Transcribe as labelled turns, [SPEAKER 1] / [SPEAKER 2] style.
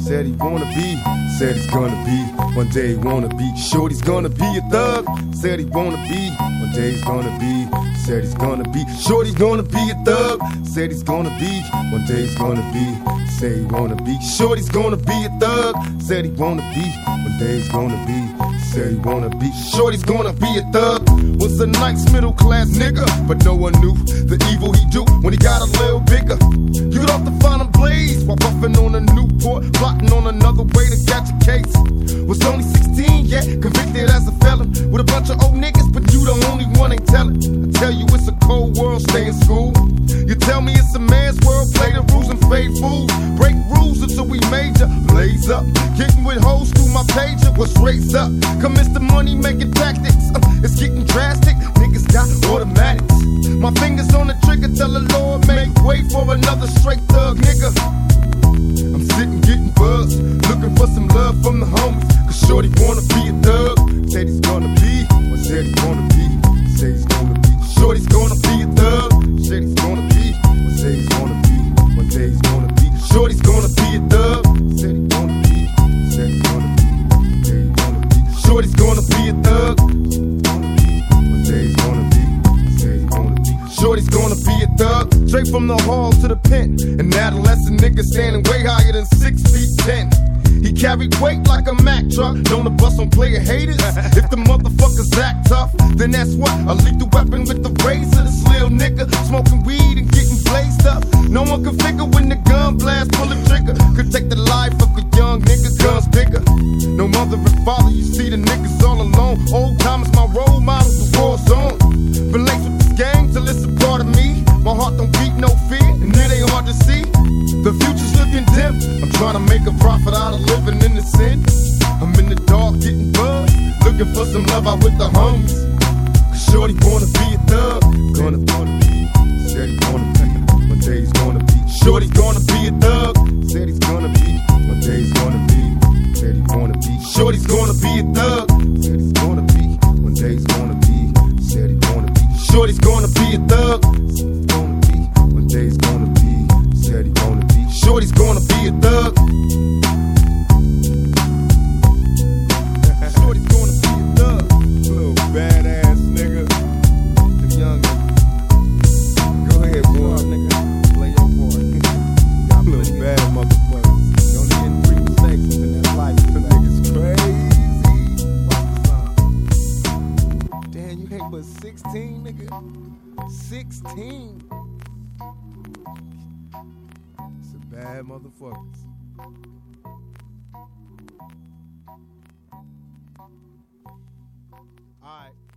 [SPEAKER 1] Said he wanna be, said he's gonna be. One day he wanna be. Shorty's gonna be a thug. Said he wanna be. One day he's gonna be. Said he's gonna be. Shorty's gonna be a thug. Said he's gonna be. One day he's gonna be. Say he wanna be. Shorty's gonna be a thug. Said he wanna be. One day he's gonna be. Said he wanna be. Shorty's gonna be a thug. Was a nice middle class nigga, but no one knew the evil he do when he got a little bigger. You could often find him blaze while puffing on a Newport, plotting on another way to catch a case. Was only 16, yeah, convicted as a felon with a bunch of old niggas, but you the only one ain't telling. I tell you it's a cold world, stay in school. You tell me it's a man's world, play the rules and fade fools. Break rules until we major, blaze up. Getting with hoes through my pager, what's raised up? Commence the money making tactics, it's getting drastic. Niggas got automatics. My fingers on the trigger, tell the Lord make way for another straight thug nigga. I'm sitting getting buzzed, looking for some love from the homies. Cause shorty wanna be a thug. Said he's gonna be, what said he wanna be? Said he's gonna be. Shorty's gonna be a thug. Said he's gonna be, what said he's gonna be? One day he's gonna be. Shorty's gonna be a thug. Said he's gonna be, said he's gonna be. One day he's gonna be. Shorty's gonna be a thug. One day he's gonna be. Said he's gonna be. Shorty's gonna be a thug. Straight from the hall to the pen. An adolescent nigga standing way higher than 6'10". He carried weight like a Mack truck. Known to bust on player haters. If the motherfuckers act tough, then that's what. A lethal weapon with the razor. This little nigga smoking weed and getting blazed up. No one can figure when the gun blast, pull the trigger. Could take the life of a young nigga, guns bigger. No mother and father, you see the niggas all alone. Old time is my role model, the war zone. Been laced with this gang till it's a part of me. My heart don't beat no fear, and it ain't hard to see. The future's looking dim. I'm trying to make a profit out of living in the sin. I'm in the dark getting buzzed, looking for some love out with the homies. Cause shorty wanna be a thug. Gonna be, said he wanna be. One day he's gonna be. Shorty's gonna be a thug. Said he's gonna be. One day he's gonna be. Said he wanna be. Shorty's gonna be a thug. Said he's gonna be. One day he's gonna be. Said he wanna be. Shorty's gonna be a thug. Gonna be. One day he's gonna be. Said he gonna be. Shorty's gonna be a thug. Shorty's gonna be a thug. Little badass nigga. The young nigga. Go ahead, boy, nigga. Play your part. Y'all little bad motherfuckers. You only get 3 mistakes in this life. Them niggas crazy. Watch the song. Damn, you ain't but 16, nigga. 16. Some bad motherfuckers. All right.